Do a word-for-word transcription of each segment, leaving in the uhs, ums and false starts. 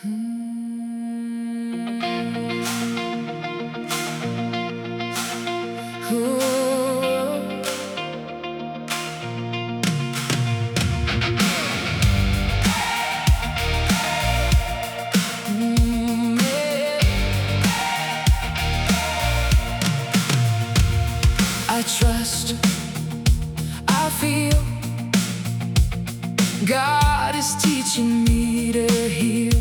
I trust, I feel God is teaching me to heal.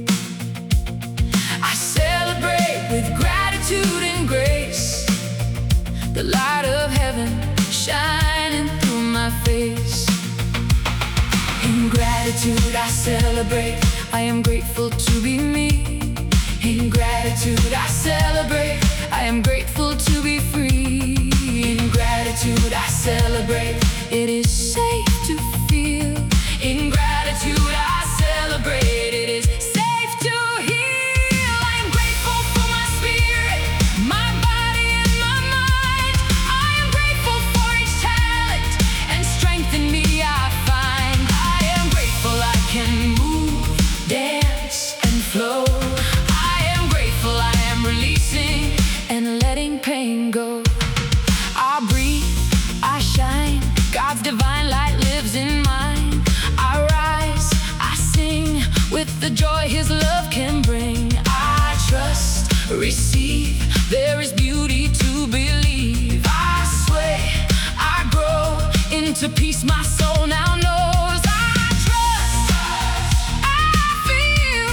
I celebrate with gratitude and grace, the light of heaven shining through my face. In gratitude I celebrate, I am grateful to be me. In gratitude I celebrate, I am grateful to be free. In gratitude I celebrate, it is safe to feel. In gratitude I celebrate, it is safe to heal. I am grateful for my spirit, my body and my mind. I am grateful for each talent and strength in me I find. I am grateful I can move, dance and flow. I am grateful I am releasing and letting pain go. I breathe, I shine, God's divine light lives in mine. I rise, I sing with the joy His love can bring. I trust, receive, there is beauty to believe. I sway, I grow into peace my soul now knows. I trust, I feel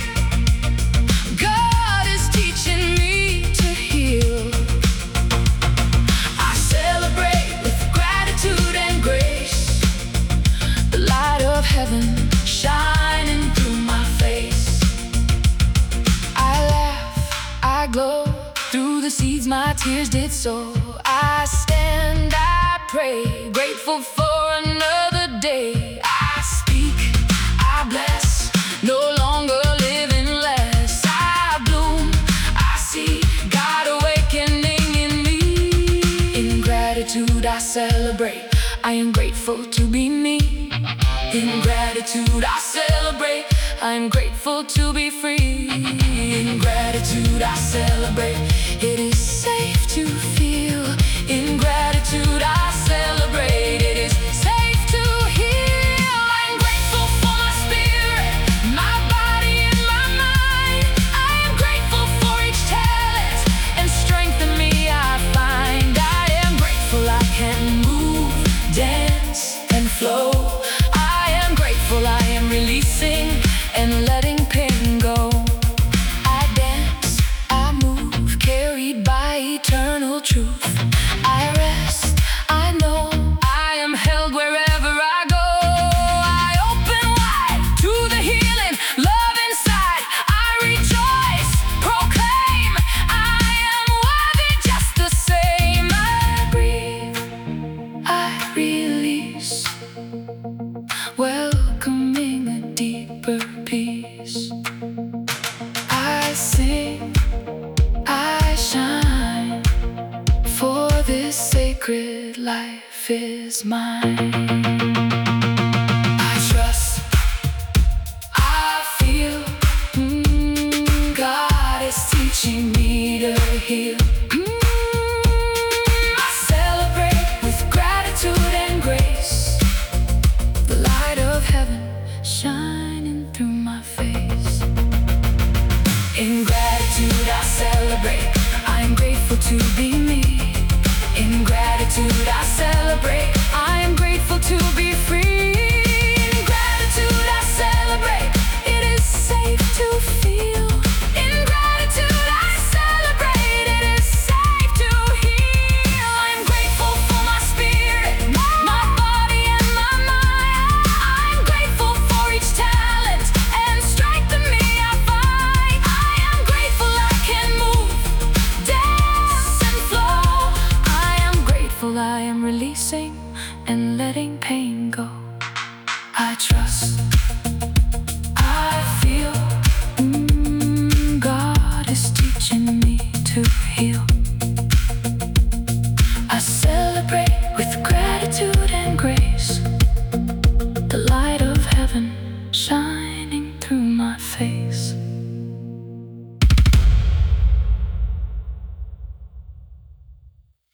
God is teaching me to heal. I celebrate with gratitude and grace, the light of heaven shining through my face. I laugh, I glow through the seeds my tears did sow. I stand, I pray, grateful for another day. I speak, I bless, no longer living less. I bloom, I see God awakening in me. In gratitude I celebrate, I am grateful to be me. In gratitude I celebrate, I am grateful to be free. In gratitude I celebrate, it is safe to feel. In gratitude I celebrate, it is safe to heal. I'm grateful for my spirit, my body and my mind. I am grateful for each talent and strength in me I find. I am grateful I can move, dance and flow. I am grateful I am releasing and letting pain go. I dance, I move, carried by eternal truth. I rest, I know I am held wherever I go. I open wide to the healing love inside. I rejoice, proclaim I am worthy just the same. I breathe, I release, welcoming a deeper peace. I sing, I shine, for this sacred life is mine. I trust, I feel, mm, God is teaching me to heal. Mm, I celebrate with gratitude and grace, the light of heaven shining through my face. In gratitude I celebrate, I'm grateful to be me. In gratitude I celebrate, I am grateful to be free. In gratitude I celebrate, it is safe to feel. In gratitude I celebrate, it is safe to heal. I'm grateful for my spirit, my body and my mind. I'm grateful for each talent and strength in me I find. I am grateful I can move, dance and flow. I am grateful I am releasing and letting pain go. I trust,